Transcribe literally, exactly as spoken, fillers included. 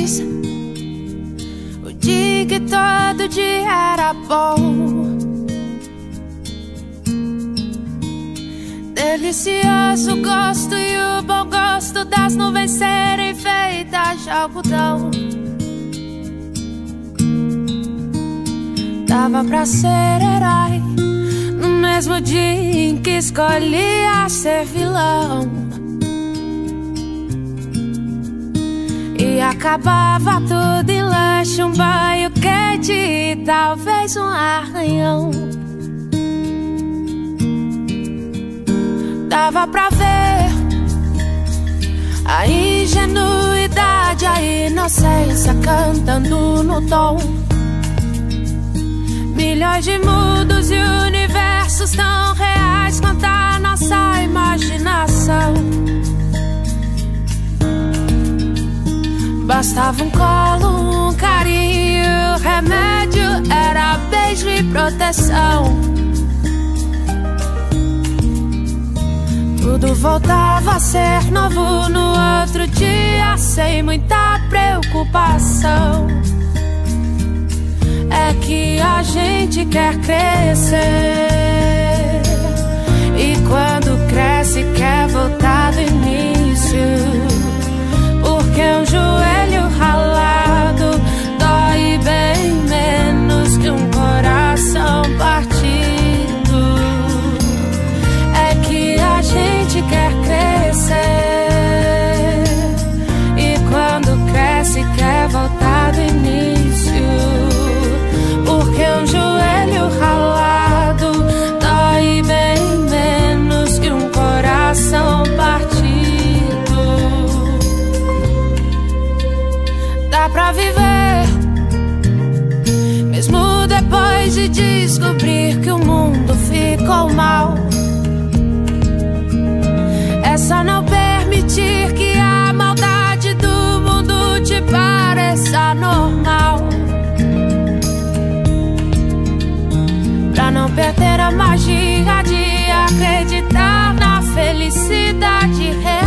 feliz, o dia que todo dia era bom. Delicioso gosto e o bom gosto das nuvens serem feitas de algodão. Dava pra ser herói no mesmo dia em que escolhia ser vilão. E acabava tudo em lanche, um banho quente e talvez um arranhão. Dava pra ver a ingenuidade, a inocência cantando no tom. Milhões de mundos e universos tão reais quanto a nossa imaginação. Bastava um colo, um carinho, remédio era beijo e proteção. Tudo voltava a ser novo no outro dia, sem muita preocupação. É que a gente quer crescer, e quando cresce quer voltar do início. Porque um joelho ralado dói bem menos que um coração partido. É que a gente quer crescer, e quando cresce quer voltar do início. Porque um joelho ralado dói bem menos que um coração partido. Dá pra viver, mesmo depois de descobrir que o mundo ficou mal. É só não permitir que a maldade do mundo te pareça normal. Pra não perder a magia de acreditar na felicidade real.